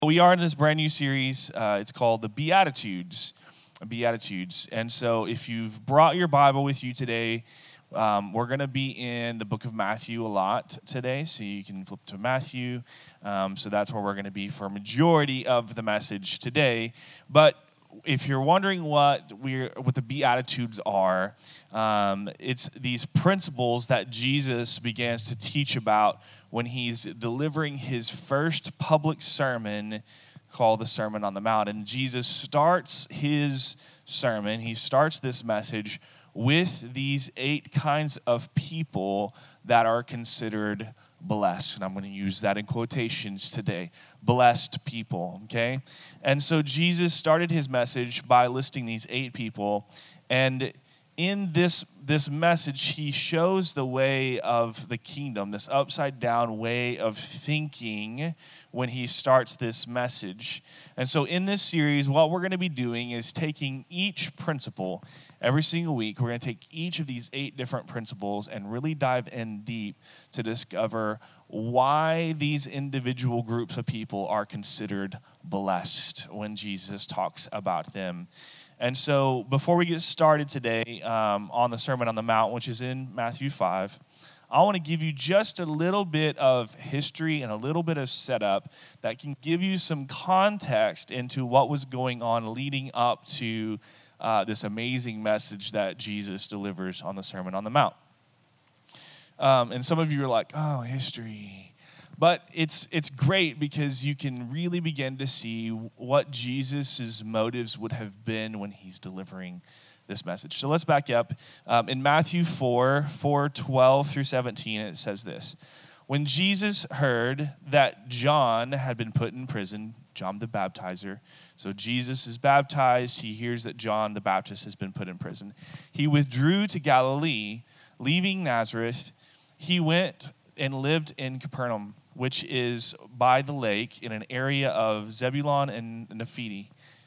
We are in this brand new series. It's called the Beatitudes. Beatitudes. And so if you've brought your Bible with you today, we're going to be in the book of Matthew a lot today. So you can flip to Matthew. So that's where we're going to be for a majority of the message today. But if you're wondering what the Beatitudes are, it's these principles that Jesus begins to teach about when he's delivering his first public sermon called the Sermon on the Mount. And Jesus starts his sermon, he starts this message with these 8 kinds of people that are considered blessed. And I'm going to use that in quotations today. Blessed people, okay? And so Jesus started his message by listing these 8 people. And in this message, he shows the way of the kingdom, this upside down way of thinking when he starts this message. And so in this series, what we're going to be doing is taking each principle every single week. We're going to take each of these 8 different principles and really dive in deep to discover why these individual groups of people are considered blessed when Jesus talks about them. And so before we get started today on the Sermon on the Mount, which is in Matthew 5, I want to give you just a little bit of history and a little bit of setup that can give you some context into what was going on leading up to this amazing message that Jesus delivers on the Sermon on the Mount. And some of you are like, oh, history. But it's great because you can really begin to see what Jesus' motives would have been when he's delivering this message. So let's back up. In Matthew 4:12 through 17, it says this. When Jesus heard that John had been put in prison, John the Baptizer, so Jesus is baptized, he hears that John the Baptist has been put in prison. He withdrew to Galilee, leaving Nazareth. He went and lived in Capernaum, which is by the lake in an area of Zebulun and Naphtali,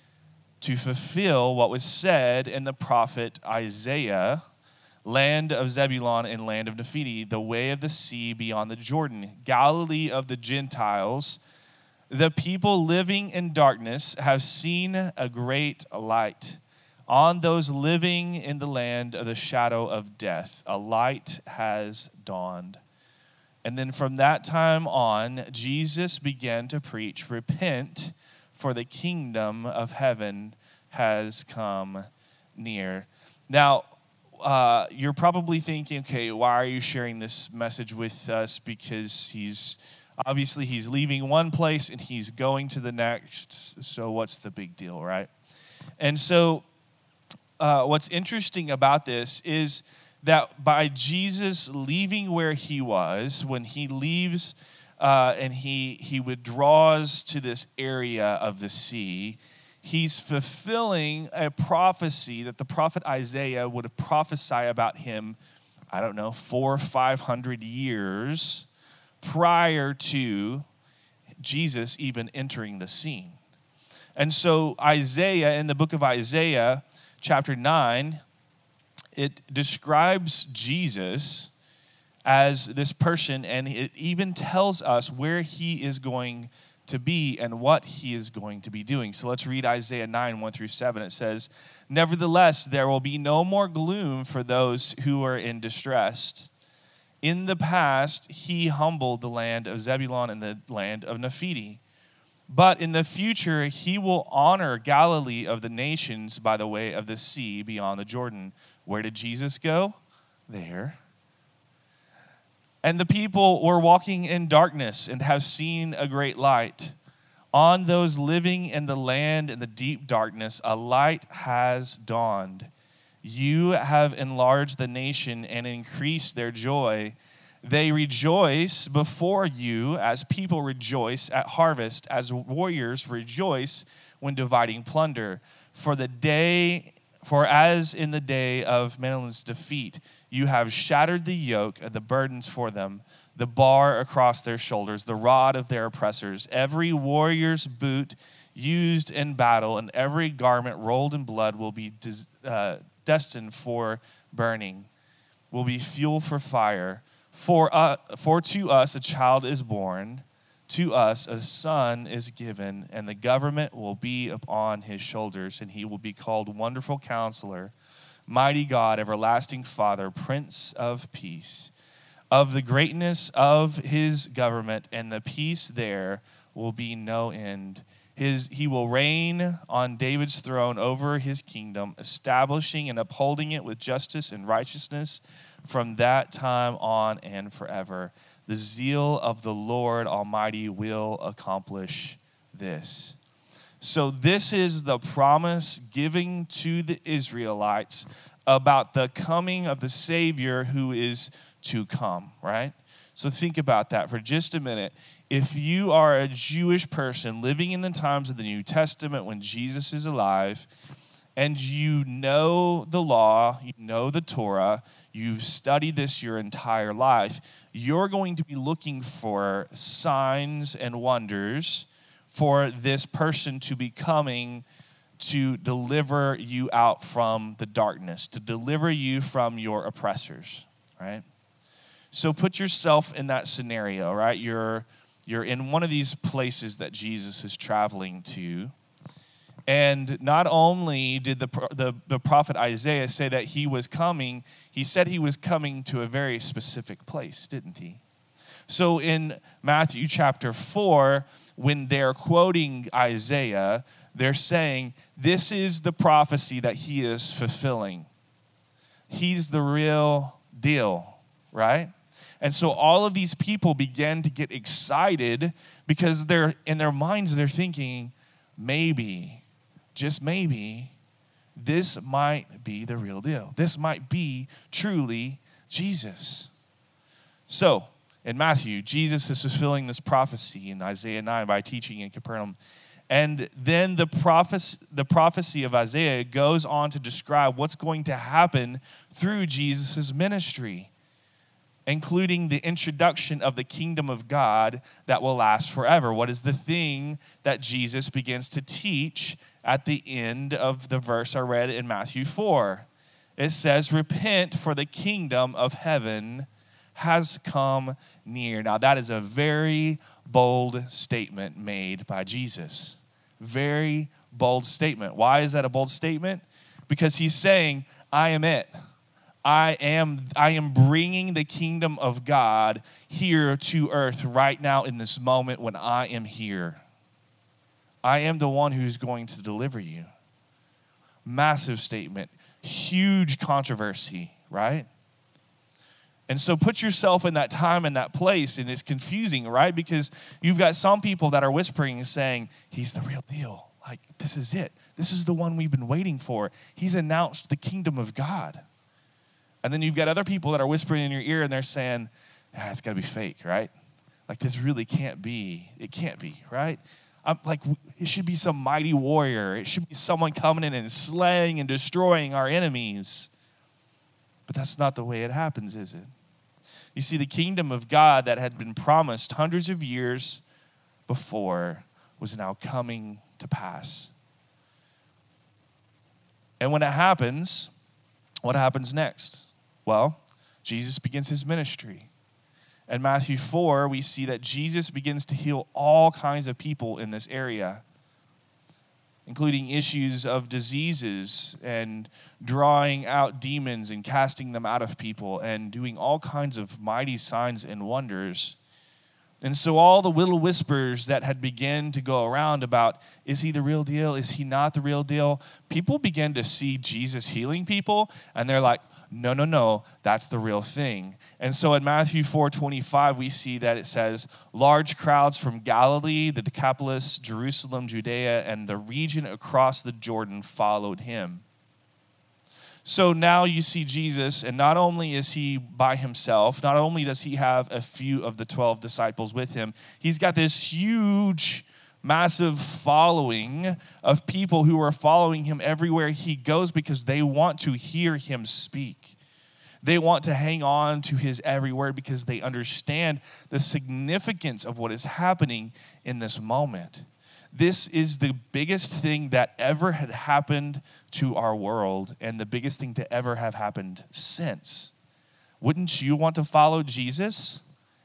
to fulfill what was said in the prophet Isaiah, land of Zebulun and land of Naphtali, the way of the sea beyond the Jordan, Galilee of the Gentiles. The people living in darkness have seen a great light. On those living in the land of the shadow of death, a light has dawned. And then from that time on, Jesus began to preach, repent, for the kingdom of heaven has come near. Now, you're probably thinking, okay, why are you sharing this message with us? Because he's leaving one place and he's going to the next. So what's the big deal, right? And so what's interesting about this is that by Jesus leaving where he was, when he leaves and he withdraws to this area of the sea, he's fulfilling a prophecy that the prophet Isaiah would have prophesied about him, 400 or 500 years prior to Jesus even entering the scene. And so Isaiah, in the book of Isaiah, chapter 9, it describes Jesus as this person, and it even tells us where he is going to be and what he is going to be doing. So let's read Isaiah 9, 1 through 7. It says, "Nevertheless, there will be no more gloom for those who are in distress. In the past, he humbled the land of Zebulun and the land of Naphtali. But in the future, he will honor Galilee of the nations by the way of the sea beyond the Jordan." Where did Jesus go? There. "And the people were walking in darkness and have seen a great light. On those living in the land in the deep darkness, a light has dawned. You have enlarged the nation and increased their joy. They rejoice before you as people rejoice at harvest, as warriors rejoice when dividing plunder. For as in the day of Midian's defeat, you have shattered the yoke of the burdens for them, the bar across their shoulders, the rod of their oppressors. Every warrior's boot used in battle and every garment rolled in blood will be destined for burning, will be fuel for fire. For to us a child is born, to us a son is given, and the government will be upon his shoulders, and he will be called Wonderful Counselor, Mighty God, Everlasting Father, Prince of Peace. Of the greatness of his government and the peace there will be no end. He will reign on David's throne over his kingdom, establishing and upholding it with justice and righteousness from that time on and forever. The zeal of the Lord Almighty will accomplish this. So this is the promise given to the Israelites about the coming of the Savior who is to come, right? So think about that for just a minute. If you are a Jewish person living in the times of the New Testament when Jesus is alive, and you know the law, you know the Torah, you've studied this your entire life, you're going to be looking for signs and wonders for this person to be coming to deliver you out from the darkness, to deliver you from your oppressors, right? So put yourself in that scenario, right? You're in one of these places that Jesus is traveling to. And not only did the prophet Isaiah say that he was coming, he said he was coming to a very specific place, didn't he? So in Matthew chapter 4, when they're quoting Isaiah, they're saying, this is the prophecy that he is fulfilling. He's the real deal, right? And so all of these people began to get excited because in their minds they're thinking, maybe, just maybe, this might be the real deal. This might be truly Jesus. So in Matthew, Jesus is fulfilling this prophecy in Isaiah 9 by teaching in Capernaum. And then the prophecy of Isaiah goes on to describe what's going to happen through Jesus' ministry, including the introduction of the kingdom of God that will last forever. What is the thing that Jesus begins to teach at the end of the verse I read in Matthew 4? It says, repent, for the kingdom of heaven has come near. Now, that is a very bold statement made by Jesus. Very bold statement. Why is that a bold statement? Because he's saying, I am it. I am bringing the kingdom of God here to earth right now in this moment when I am here. I am the one who's going to deliver you. Massive statement. Huge controversy, right? And so put yourself in that time and that place, and it's confusing, right? Because you've got some people that are whispering and saying, he's the real deal. Like, this is it. This is the one we've been waiting for. He's announced the kingdom of God. And then you've got other people that are whispering in your ear and they're saying, it's got to be fake, right? Like, this really can't be. It can't be, right? It should be some mighty warrior. It should be someone coming in and slaying and destroying our enemies. But that's not the way it happens, is it? You see, the kingdom of God that had been promised hundreds of years before was now coming to pass. And when it happens, what happens next? Well, Jesus begins his ministry. In Matthew 4, we see that Jesus begins to heal all kinds of people in this area, including issues of diseases and drawing out demons and casting them out of people and doing all kinds of mighty signs and wonders. And so all the little whispers that had begun to go around about, is he the real deal? Is he not the real deal? People began to see Jesus healing people, and they're like, no, that's the real thing. And so in Matthew 4:25, we see that it says, large crowds from Galilee, the Decapolis, Jerusalem, Judea, and the region across the Jordan followed him. So now you see Jesus, and not only is he by himself, not only does he have a few of the 12 disciples with him, he's got this huge, massive following of people who are following him everywhere he goes because they want to hear him speak. They want to hang on to his every word because they understand the significance of what is happening in this moment. This is the biggest thing that ever had happened to our world and the biggest thing to ever have happened since. Wouldn't you want to follow Jesus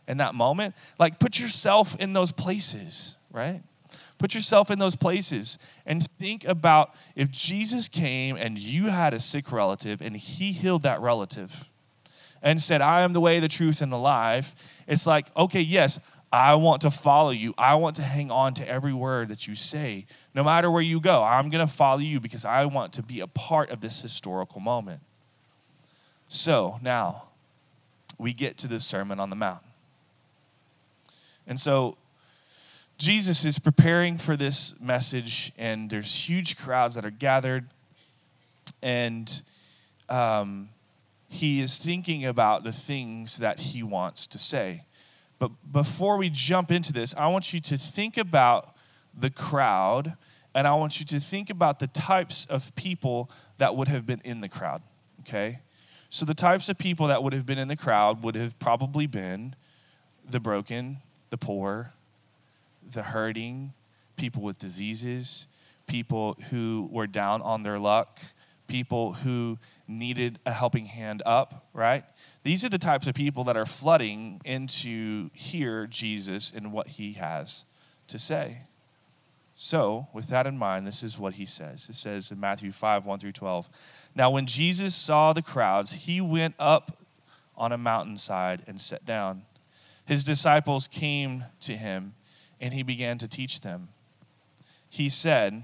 in that moment, like put yourself in those places, right? Put yourself in those places and think about if Jesus came and you had a sick relative and he healed that relative and said, I am the way, the truth, and the life. It's like, okay, yes, I want to follow you. I want to hang on to every word that you say. No matter where you go, I'm going to follow you because I want to be a part of this historical moment. So now we get to the Sermon on the Mount. And so Jesus is preparing for this message, and there's huge crowds that are gathered, and he is thinking about the things that he wants to say. But before we jump into this, I want you to think about the crowd, and I want you to think about the types of people that would have been in the crowd, okay? So the types of people that would have been in the crowd would have probably been the broken, the poor, the hurting, people with diseases, people who were down on their luck, people who needed a helping hand up, right? These are the types of people that are flooding into hear Jesus and what he has to say. So, with that in mind, this is what he says. It says in Matthew 5, 1 through 12, Now when Jesus saw the crowds, he went up on a mountainside and sat down. His disciples came to him, and he began to teach them. He said,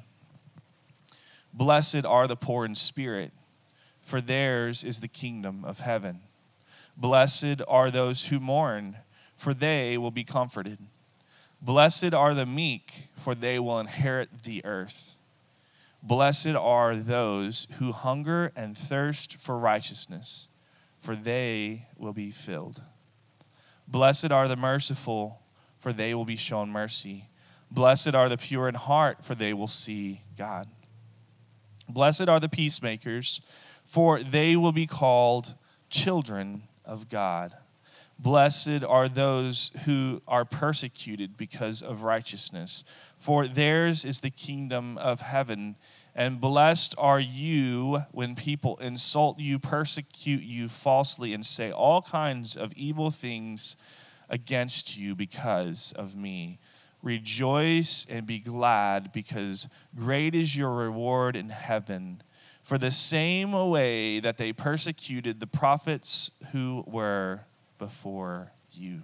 Blessed are the poor in spirit, for theirs is the kingdom of heaven. Blessed are those who mourn, for they will be comforted. Blessed are the meek, for they will inherit the earth. Blessed are those who hunger and thirst for righteousness, for they will be filled. Blessed are the merciful, for they will be shown mercy. Blessed are the pure in heart, for they will see God. Blessed are the peacemakers, for they will be called children of God. Blessed are those who are persecuted because of righteousness, for theirs is the kingdom of heaven. And blessed are you when people insult you, persecute you falsely, and say all kinds of evil things against you because of me. Rejoice and be glad, because great is your reward in heaven. For the same way that they persecuted the prophets who were before you.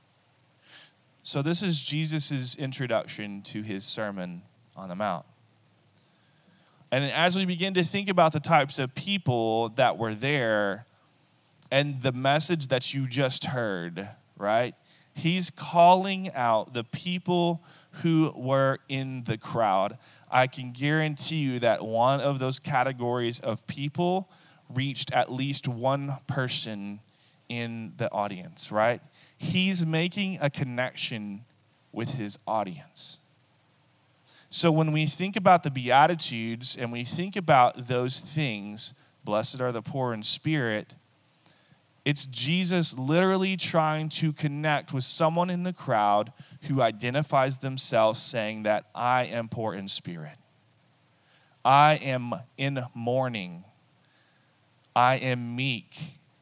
So this is Jesus' introduction to his Sermon on the Mount. And as we begin to think about the types of people that were there and the message that you just heard, right? He's calling out the people who were in the crowd. I can guarantee you that one of those categories of people reached at least one person in the audience, right? He's making a connection with his audience. So when we think about the Beatitudes and we think about those things, blessed are the poor in spirit, it's Jesus literally trying to connect with someone in the crowd who identifies themselves saying that I am poor in spirit. I am in mourning. I am meek.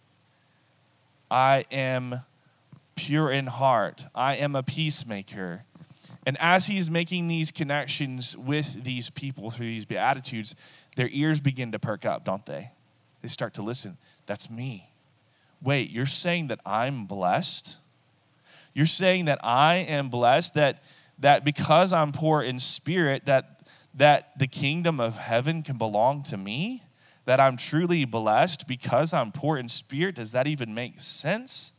I am pure in heart. I am a peacemaker. And as he's making these connections with these people through these Beatitudes, their ears begin to perk up, don't they? They start to listen. That's me. Wait, you're saying that I'm blessed? You're saying that I am blessed, that because I'm poor in spirit, that the kingdom of heaven can belong to me? That I'm truly blessed because I'm poor in spirit? Does that even make sense?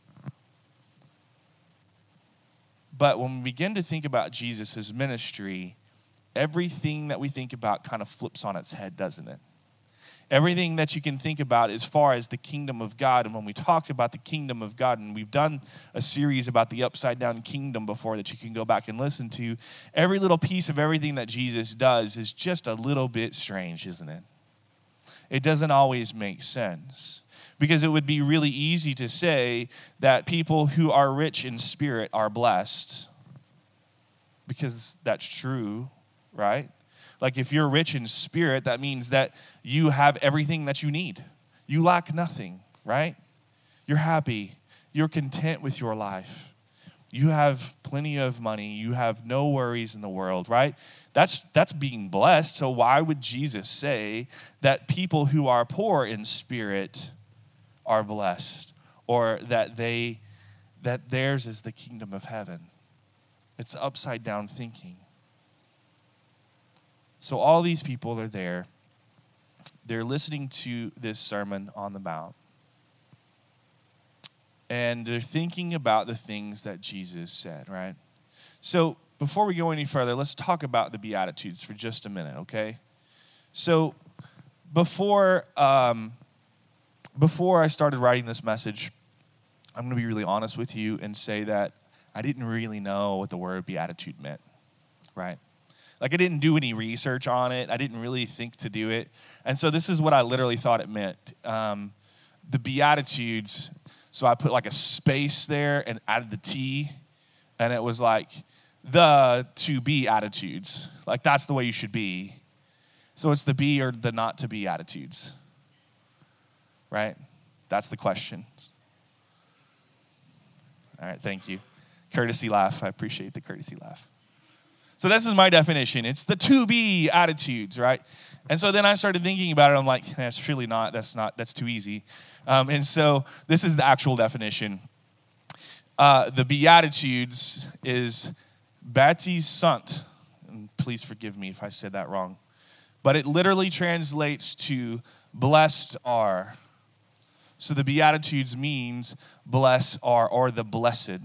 But when we begin to think about Jesus' ministry, everything that we think about kind of flips on its head, doesn't it? Everything that you can think about as far as the kingdom of God, and when we talked about the kingdom of God, and we've done a series about the upside down kingdom before that you can go back and listen to, every little piece of everything that Jesus does is just a little bit strange, isn't it? It doesn't always make sense. Because it would be really easy to say that people who are rich in spirit are blessed. Because that's true, right? Like if you're rich in spirit, that means that you have everything that you need. You lack nothing, right? You're happy. You're content with your life. You have plenty of money. You have no worries in the world, right? That's being blessed. So why would Jesus say that people who are poor in spirit are blessed, or that theirs is the kingdom of heaven? It's upside down thinking. So all these people are there. They're listening to this Sermon on the Mount. And they're thinking about the things that Jesus said, right? So before we go any further, let's talk about the Beatitudes for just a minute, okay? So before I started writing this message, I'm going to be really honest with you and say that I didn't really know what the word beatitude meant, right? Like, I didn't do any research on it. I didn't really think to do it. And so this is what I literally thought it meant. The Beatitudes, so I put like a space there and added the T, and it was like the to be attitudes. Like, that's the way you should be. So it's the be or the not to be attitudes, right? That's the question. All right, thank you. Courtesy laugh. I appreciate the courtesy laugh. So this is my definition. It's the to be attitudes, right? And so then I started thinking about it. I'm like, that's surely not. That's too easy. And so this is the actual definition. The Beatitudes is baptis sunt. And please forgive me if I said that wrong. But it literally translates to blessed are. So the Beatitudes means blessed are, or the blessed.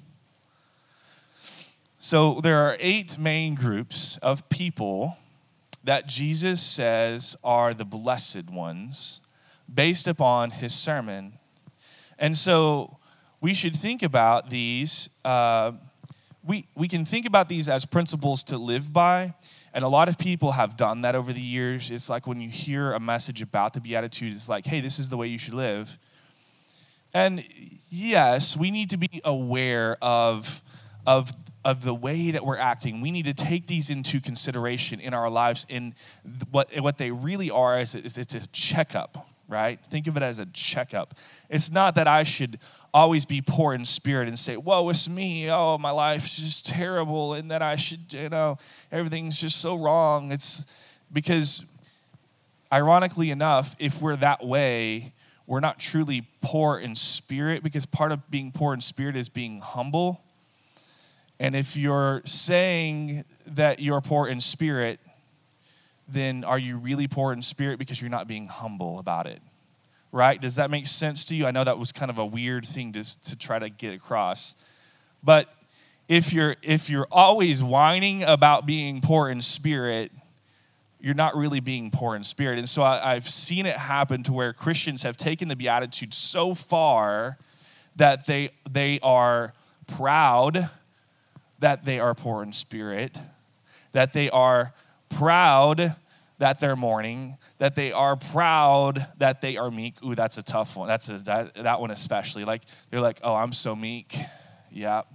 So there are 8 main groups of people that Jesus says are the blessed ones based upon his sermon. And so we should think about these. We can think about these as principles to live by. And a lot of people have done that over the years. It's like when you hear a message about the Beatitudes, it's like, hey, this is the way you should live. And yes, we need to be aware of the way that we're acting. We need to take these into consideration in our lives. And what they really are is it's a checkup, right? Think of it as a checkup. It's not that I should always be poor in spirit and say, woe is me, oh, my life's just terrible, and that I should, everything's just so wrong. It's because, ironically enough, if we're that way, we're not truly poor in spirit, because part of being poor in spirit is being humble. And if you're saying that you're poor in spirit, then are you really poor in spirit because you're not being humble about it? Right? Does that make sense to you? I know that was kind of a weird thing to try to get across. But if you're always whining about being poor in spirit, you're not really being poor in spirit. And so I've seen it happen to where Christians have taken the Beatitudes so far that they are proud that they are poor in spirit, that they are proud that they're mourning, that they are proud that they are meek. Ooh, that's a tough one. That one especially. Like, they're like, oh, I'm so meek. Yep.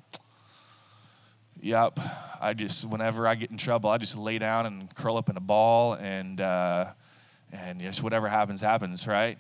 Whenever I get in trouble, I just lay down and curl up in a ball, and just whatever happens, right?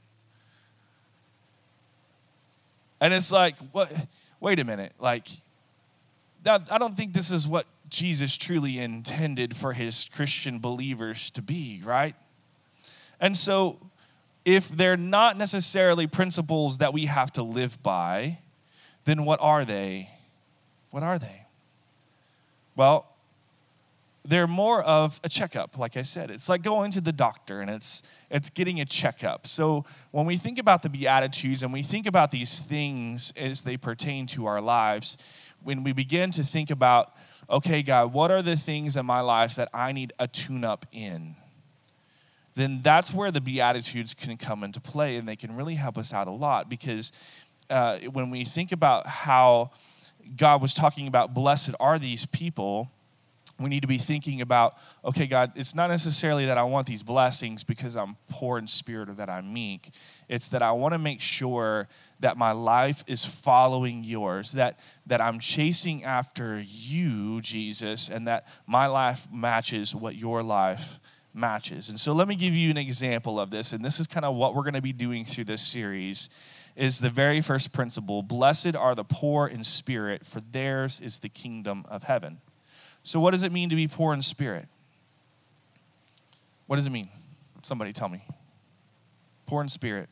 And it's like, what? Wait a minute. Like, I don't think this is what Jesus truly intended for his Christian believers to be, right? And so if they're not necessarily principles that we have to live by, then what are they? What are they? Well, they're more of a checkup, like I said. It's like going to the doctor, and it's getting a checkup. So when we think about the Beatitudes and we think about these things as they pertain to our lives, when we begin to think about, okay, God, what are the things in my life that I need a tune-up in? Then that's where the Beatitudes can come into play, and they can really help us out a lot, because when we think about how God was talking about blessed are these people, we need to be thinking about, okay, God, it's not necessarily that I want these blessings because I'm poor in spirit or that I'm meek. It's that I want to make sure that my life is following yours, that I'm chasing after you, Jesus, and that my life matches what your life matches. And so let me give you an example of this, and this is kind of what we're going to be doing through this series. is the very first principle. Blessed are the poor in spirit, for theirs is the kingdom of heaven. So what does it mean to be poor in spirit? What does it mean? Somebody tell me. Poor in spirit.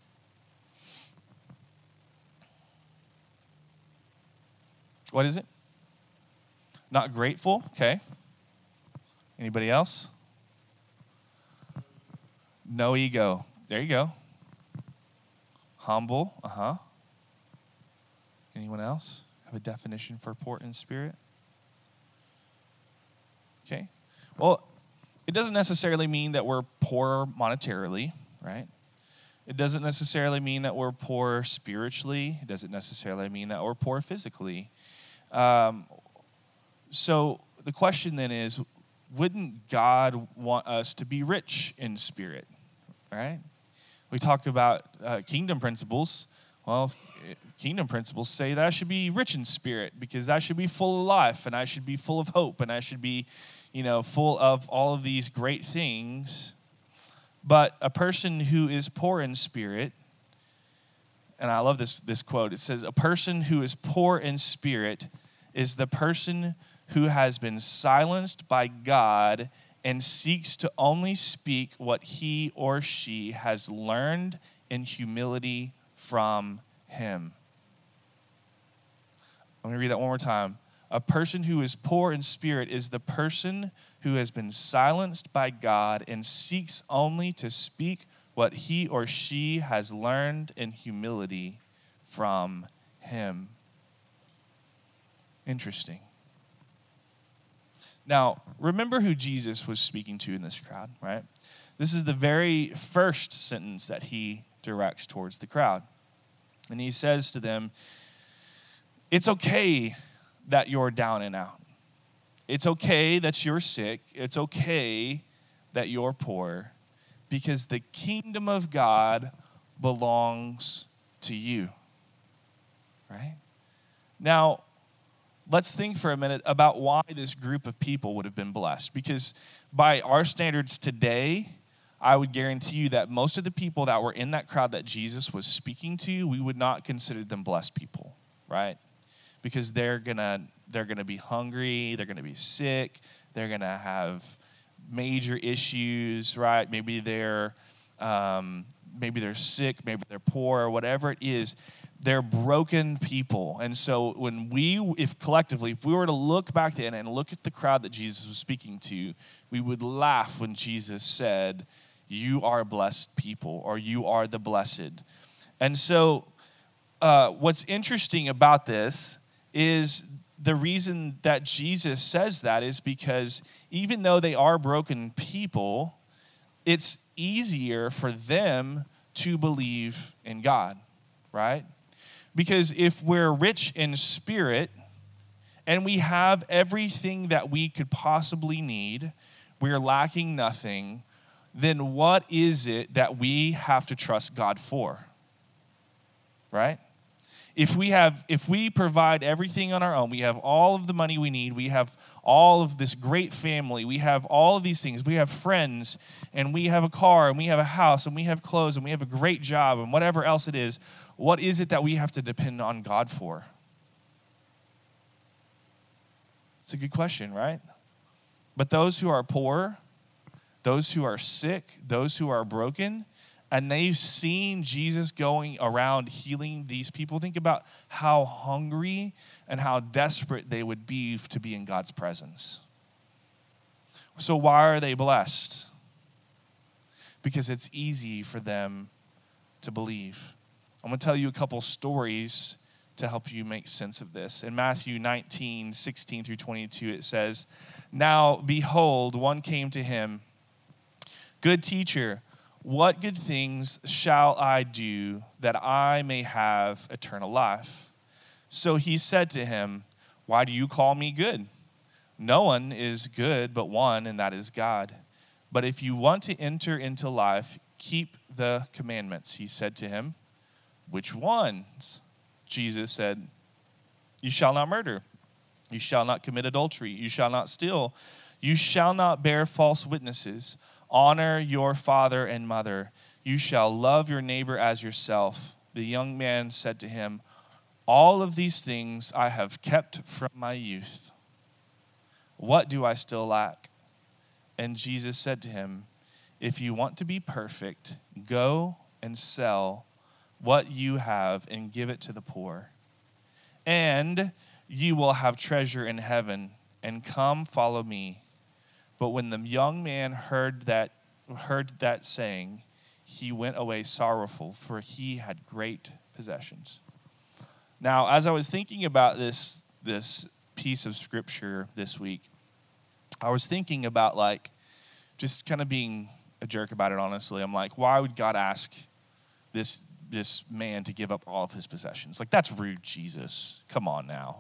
What is it? Not grateful, okay. Anybody else? No ego. There you go. Humble, Anyone else have a definition for poor in spirit? Okay. Well, it doesn't necessarily mean that we're poor monetarily, right? It doesn't necessarily mean that we're poor spiritually. It doesn't necessarily mean that we're poor physically. So the question then is, wouldn't God want us to be rich in spirit, right? We talk about kingdom principles. Well, kingdom principles say that I should be rich in spirit because I should be full of life and I should be full of hope and I should be, full of all of these great things. But a person who is poor in spirit, and I love this quote, it says, a person who is poor in spirit is the person who has been silenced by God and seeks to only speak what he or she has learned in humility from him. I'm going to read that one more time. A person who is poor in spirit is the person who has been silenced by God and seeks only to speak what he or she has learned in humility from him. Interesting. Now, remember who Jesus was speaking to in this crowd, right? This is the very first sentence that he directs towards the crowd. And he says to them, it's okay that you're down and out. It's okay that you're sick. It's okay that you're poor because the kingdom of God belongs to you, right? Now, let's think for a minute about why this group of people would have been blessed. Because by our standards today, I would guarantee you that most of the people that were in that crowd that Jesus was speaking to, we would not consider them blessed people, right? Because they're gonna be hungry, they're gonna be sick, they're gonna have major issues, right? Maybe they're sick, maybe they're poor, or whatever it is. They're broken people. And so if collectively we were to look back then and look at the crowd that Jesus was speaking to, we would laugh when Jesus said, you are blessed people, or you are the blessed. And so what's interesting about this is the reason that Jesus says that is because even though they are broken people, it's easier for them to believe in God, right? Because if we're rich in spirit and we have everything that we could possibly need, we're lacking nothing, then what is it that we have to trust God for? Right? If we provide everything on our own, we have all of the money we need, we have all of this great family, we have all of these things, we have friends, and we have a car, and we have a house, and we have clothes, and we have a great job, and whatever else it is, what is it that we have to depend on God for? It's a good question, right? But those who are poor, those who are sick, those who are broken, and they've seen Jesus going around healing these people, think about how hungry and how desperate they would be to be in God's presence. So why are they blessed? Because it's easy for them to believe. I'm going to tell you a couple stories to help you make sense of this. In Matthew 19, 16 through 22, it says, "Now, behold, one came to him, 'Good teacher, what good things shall I do that I may have eternal life?' So he said to him, 'Why do you call me good? No one is good but one, and that is God. But if you want to enter into life, keep the commandments.' He said to him, 'Which ones?' Jesus said, 'You shall not murder. You shall not commit adultery. You shall not steal. You shall not bear false witnesses. Honor your father and mother. You shall love your neighbor as yourself.' The young man said to him, "All of these things I have kept from my youth. What do I still lack?" And Jesus said to him, "If you want to be perfect, go and sell what you have and give it to the poor. And you will have treasure in heaven, and come follow me." But when the young man heard that saying, he went away sorrowful, for he had great possessions. Now, as I was thinking about this piece of scripture this week, I was thinking about just kind of being a jerk about it, honestly. I'm like, why would God ask this man to give up all of his possessions? That's rude, Jesus. Come on now.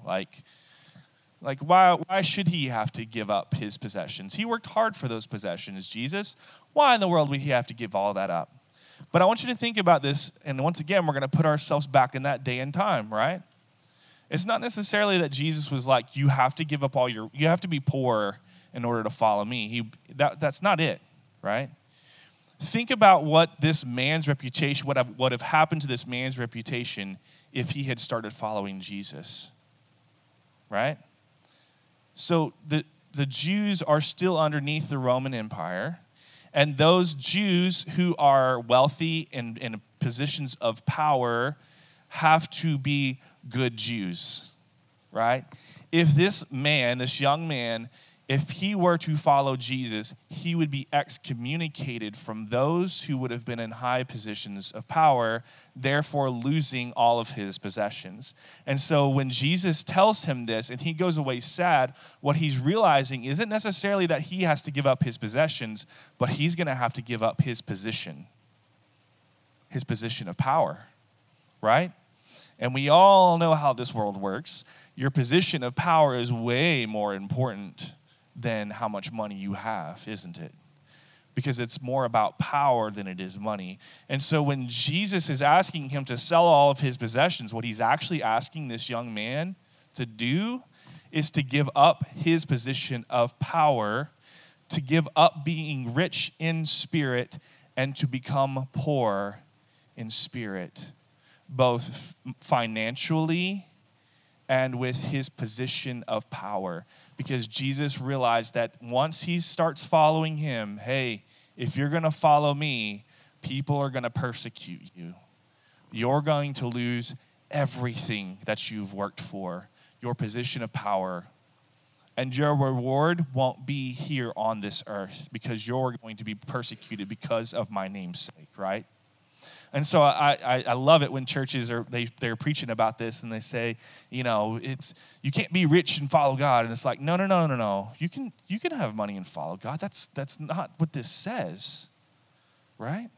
Why should he have to give up his possessions? He worked hard for those possessions, Jesus. Why in the world would he have to give all that up? But I want you to think about this, and once again, we're going to put ourselves back in that day and time, right? It's not necessarily that Jesus was like, you have to give up you have to be poor in order to follow me. That's not it, right? Think about what this man's reputation, what would have happened to this man's reputation if he had started following Jesus, right? So the Jews are still underneath the Roman Empire, and those Jews who are wealthy and in positions of power have to be good Jews, right? If this young man, if he were to follow Jesus, he would be excommunicated from those who would have been in high positions of power, therefore losing all of his possessions. And so when Jesus tells him this and he goes away sad, what he's realizing isn't necessarily that he has to give up his possessions, but he's going to have to give up his position of power, right? And we all know how this world works. Your position of power is way more important than how much money you have, isn't it? Because it's more about power than it is money. And so when Jesus is asking him to sell all of his possessions, what he's actually asking this young man to do is to give up his position of power, to give up being rich in spirit, and to become poor in spirit, both financially and with his position of power. Because Jesus realized that once he starts following him, hey, if you're going to follow me, people are going to persecute you. You're going to lose everything that you've worked for, your position of power. And your reward won't be here on this earth because you're going to be persecuted because of my name's sake, right? And so I love it when churches they're preaching about this and they say, you can't be rich and follow God. And it's like, no. You can have money and follow God. That's not what this says, right?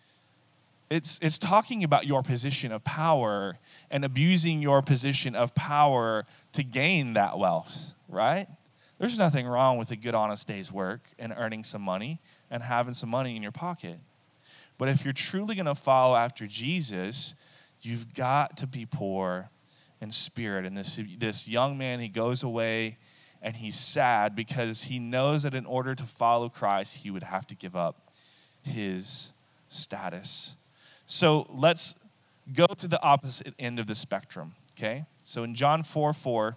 It's talking about your position of power and abusing your position of power to gain that wealth, right? There's nothing wrong with a good, honest day's work and earning some money and having some money in your pocket. But if you're truly going to follow after Jesus, you've got to be poor in spirit. And this young man, he goes away and he's sad because he knows that in order to follow Christ, he would have to give up his status. So let's go to the opposite end of the spectrum, okay? So in John 4:4,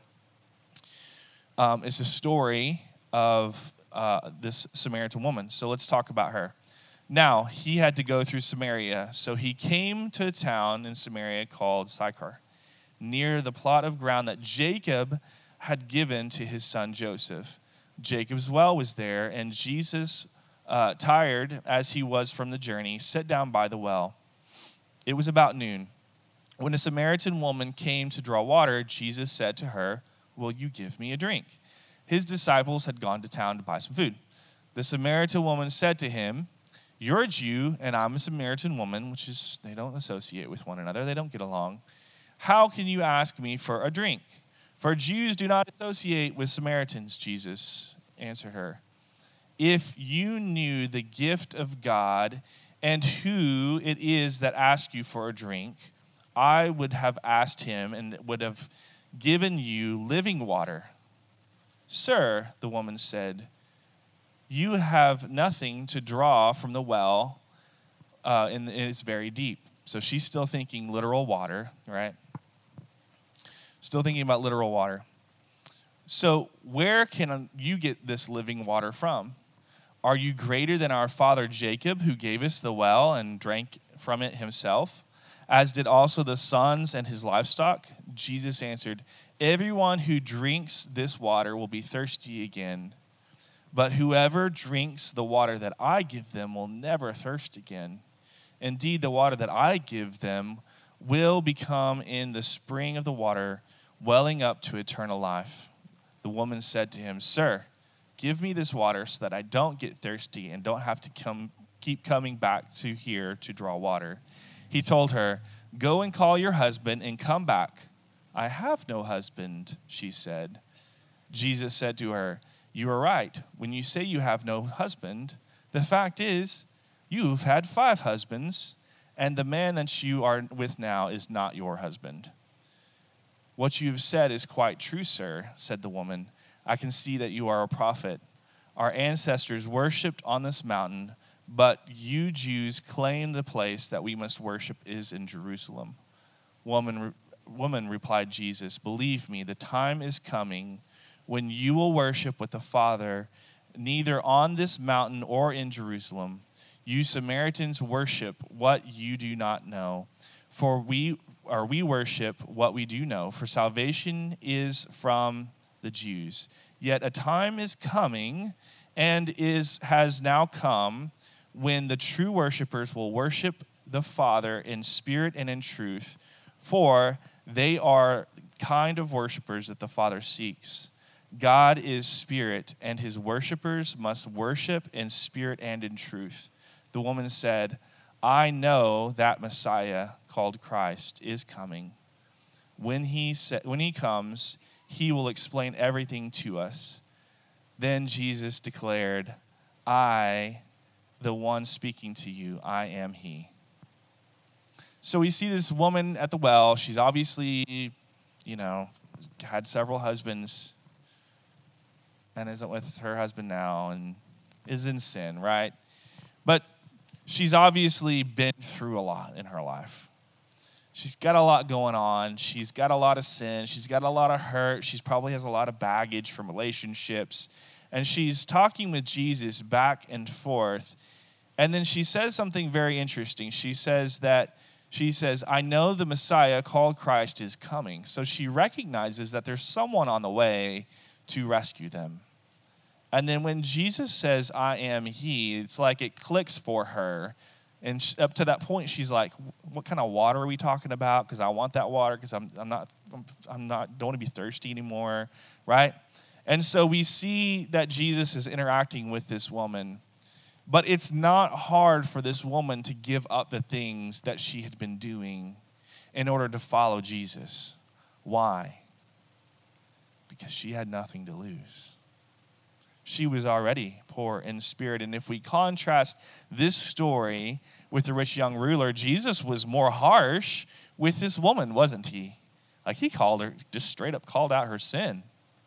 it's a story of this Samaritan woman. So let's talk about her. Now, he had to go through Samaria, so he came to a town in Samaria called Sychar, near the plot of ground that Jacob had given to his son Joseph. Jacob's well was there, and Jesus, tired as he was from the journey, sat down by the well. It was about noon. When a Samaritan woman came to draw water, Jesus said to her, "Will you give me a drink?" His disciples had gone to town to buy some food. The Samaritan woman said to him, "You're a Jew, and I'm a Samaritan woman," which is, they don't associate with one another. They don't get along. "How can you ask me for a drink? For Jews do not associate with Samaritans," Jesus answered her. "If you knew the gift of God and who it is that asks you for a drink, I would have asked him and would have given you living water." "Sir," the woman said, "you have nothing to draw from the well, and it is very deep. So she's still thinking literal water, right? Still thinking about literal water. So where can you get this living water from? Are you greater than our father Jacob, who gave us the well and drank from it himself, as did also the sons and his livestock? Jesus answered, everyone who drinks this water will be thirsty again. But whoever drinks the water that I give them will never thirst again. Indeed, the water that I give them will become in the spring of the water, welling up to eternal life. The woman said to him, Sir, give me this water so that I don't get thirsty and don't have to keep coming back to here to draw water. He told her, Go and call your husband and come back. I have no husband, she said. Jesus said to her, You are right when you say you have no husband. The fact is, you've had 5 husbands, and the man that you are with now is not your husband. What you have said is quite true, sir, said the woman. I can see that you are a prophet. Our ancestors worshipped on this mountain, but you Jews claim the place that we must worship is in Jerusalem. Woman, replied Jesus, believe me, the time is coming when you will worship with the Father, neither on this mountain or in Jerusalem. You Samaritans worship what you do not know, for we worship what we do know, for salvation is from the Jews. Yet a time is coming and has now come when the true worshipers will worship the Father in spirit and in truth, for they are the kind of worshipers that the Father seeks. God is spirit, and his worshipers must worship in spirit and in truth. The woman said, I know that Messiah, called Christ, is coming. When he comes, he will explain everything to us. Then Jesus declared, I, the one speaking to you, I am he. So we see this woman at the well. She's obviously, had several husbands and isn't with her husband now and is in sin, right? But she's obviously been through a lot in her life. She's got a lot going on. She's got a lot of sin. She's got a lot of hurt. She probably has a lot of baggage from relationships. And she's talking with Jesus back and forth. And then she says something very interesting. She says, I know the Messiah called Christ is coming. So she recognizes that there's someone on the way to rescue them. And then when Jesus says, I am he, it's like it clicks for her. And up to that point, she's like, what kind of water are we talking about? Because I want that water because I'm not don't want to be thirsty anymore, right? And so we see that Jesus is interacting with this woman. But it's not hard for this woman to give up the things that she had been doing in order to follow Jesus. Why? Because she had nothing to lose. She was already poor in spirit. And if we contrast this story with the rich young ruler, Jesus was more harsh with this woman, wasn't he? Like he called her, just straight up called out her sin.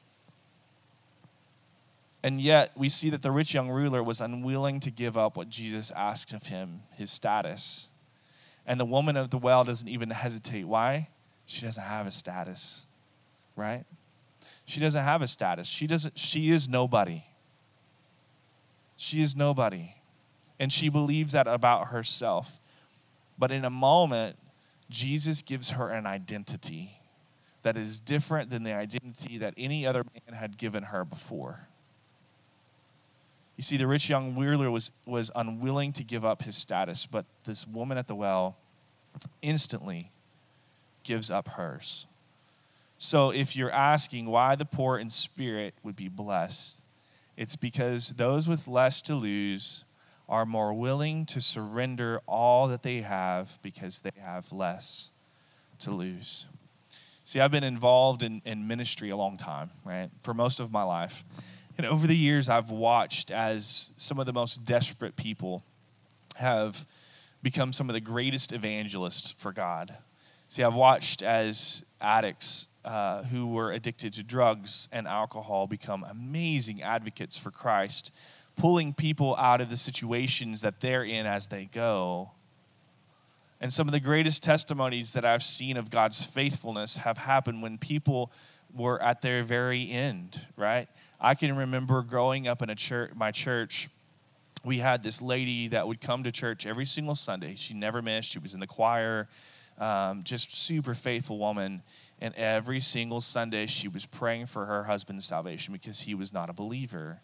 And yet we see that the rich young ruler was unwilling to give up what Jesus asked of him, his status. And the woman at the well doesn't even hesitate. Why? She doesn't have a status, right? She doesn't have a status. She is nobody. She is nobody. And she believes that about herself. But in a moment, Jesus gives her an identity that is different than the identity that any other man had given her before. You see, the rich young ruler was unwilling to give up his status, but this woman at the well instantly gives up hers. So if you're asking why the poor in spirit would be blessed, it's because those with less to lose are more willing to surrender all that they have because they have less to lose. See, I've been involved in ministry a long time, right? For most of my life. And over the years, I've watched as some of the most desperate people have become some of the greatest evangelists for God. See, I've watched as addicts who were addicted to drugs and alcohol become amazing advocates for Christ, pulling people out of the situations that they're in as they go And some of the greatest testimonies that I've seen of God's faithfulness have happened when people were at their very end, right? I can remember growing up in my church. We had this lady that would come to church every single Sunday. She never missed. She was in the choir, just super faithful woman. And every single Sunday, she was praying for her husband's salvation because he was not a believer.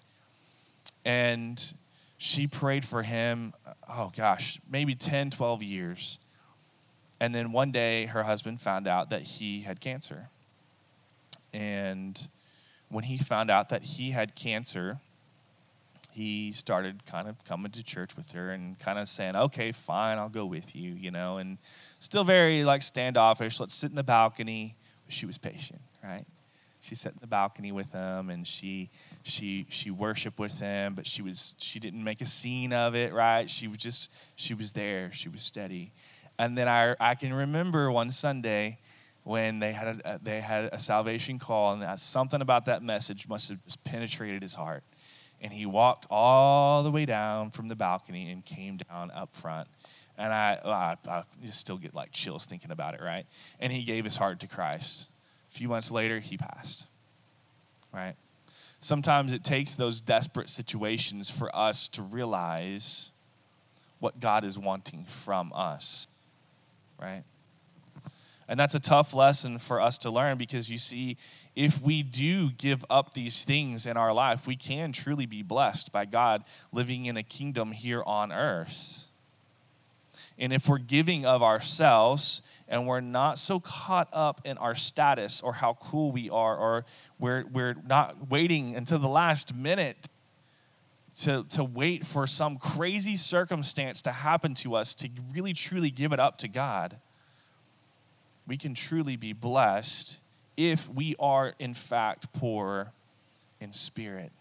And she prayed for him, maybe 10, 12 years. And then one day, her husband found out that he had cancer. And when he found out that he had cancer, he started kind of coming to church with her and kind of saying, okay, fine, I'll go with you, and still very standoffish. Let's sit in the balcony. But she was patient, right? She sat in the balcony with him and she worshiped with him, but she didn't make a scene of it, right? She was there. She was steady. And then I can remember one Sunday when they had a salvation call, and something about that message must have just penetrated his heart. And he walked all the way down from the balcony and came down up front. And I just still get chills thinking about it, right? And he gave his heart to Christ. A few months later, he passed, right? Sometimes it takes those desperate situations for us to realize what God is wanting from us, right? And that's a tough lesson for us to learn because, you see, if we do give up these things in our life, we can truly be blessed by God living in a kingdom here on earth. And if we're giving of ourselves and we're not so caught up in our status or how cool we are, or we're not waiting until the last minute to wait for some crazy circumstance to happen to us to really, truly give it up to God, we can truly be blessed if we are, in fact, poor in spirit.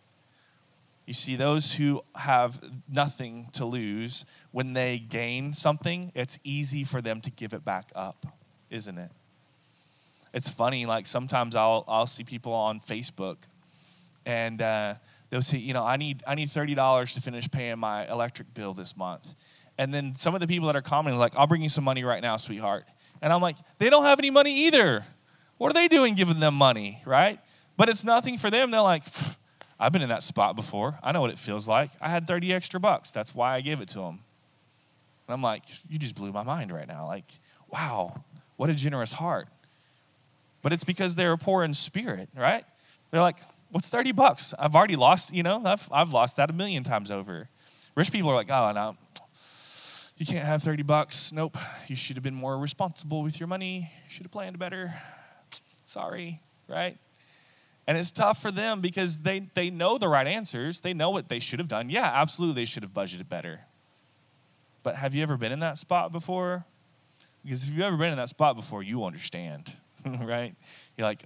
You see, those who have nothing to lose, when they gain something, it's easy for them to give it back up, isn't it? It's funny, sometimes I'll see people on Facebook, and they'll say, I need $30 to finish paying my electric bill this month. And then some of the people that are commenting are I'll bring you some money right now, sweetheart. And I'm like, they don't have any money either. What are they doing giving them money, right? But it's nothing for them. They're like, I've been in that spot before. I know what it feels like. I had 30 extra bucks. That's why I gave it to them. And I'm like, you just blew my mind right now. Wow, what a generous heart. But it's because they're poor in spirit, right? They're like, what's 30 bucks? I've already lost, I've lost that 1,000,000 times over. Rich people are like, oh, no, you can't have 30 bucks. Nope. You should have been more responsible with your money. You should have planned better. Sorry, right? And it's tough for them because they know the right answers. They know what they should have done. Yeah, absolutely, they should have budgeted better. But have you ever been in that spot before? Because if you've ever been in that spot before, you understand, right? You're like,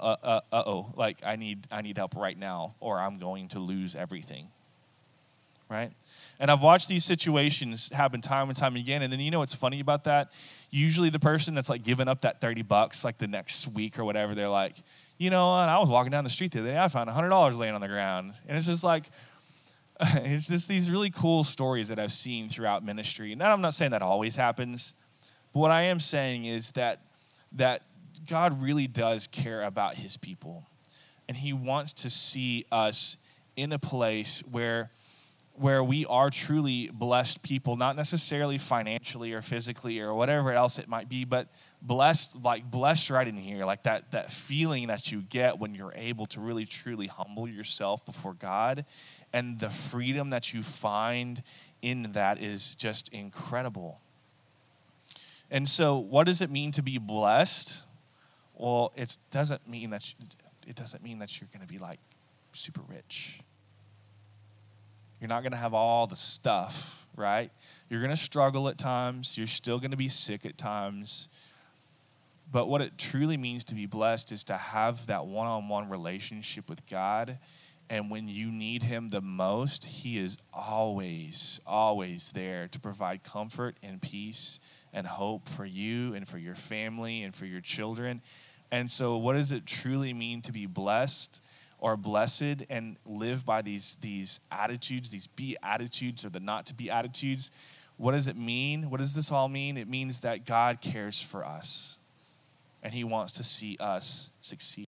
I need help right now, or I'm going to lose everything, right? And I've watched these situations happen time and time again. And then what's funny about that? Usually the person that's giving up that 30 bucks the next week or whatever, they're like, and I was walking down the street the other day, I found $100 laying on the ground. And it's just it's just these really cool stories that I've seen throughout ministry. And I'm not saying that always happens, but what I am saying is that God really does care about his people. And he wants to see us in a place where we are truly blessed people, not necessarily financially or physically or whatever else it might be, but blessed right in here, that feeling that you get when you're able to really, truly humble yourself before God, and the freedom that you find in that is just incredible. And so what does it mean to be blessed? Well, it doesn't mean that you're going to be super rich. You're not going to have all the stuff, right? You're going to struggle at times. You're still going to be sick at times. But what it truly means to be blessed is to have that one-on-one relationship with God. And when you need him the most, he is always, always there to provide comfort and peace and hope for you and for your family and for your children. And so what does it truly mean to be blessed or blessed and live by these attitudes, these be attitudes or the not to be attitudes? what does it mean? What does this all mean? It means that God cares for us, and he wants to see us succeed.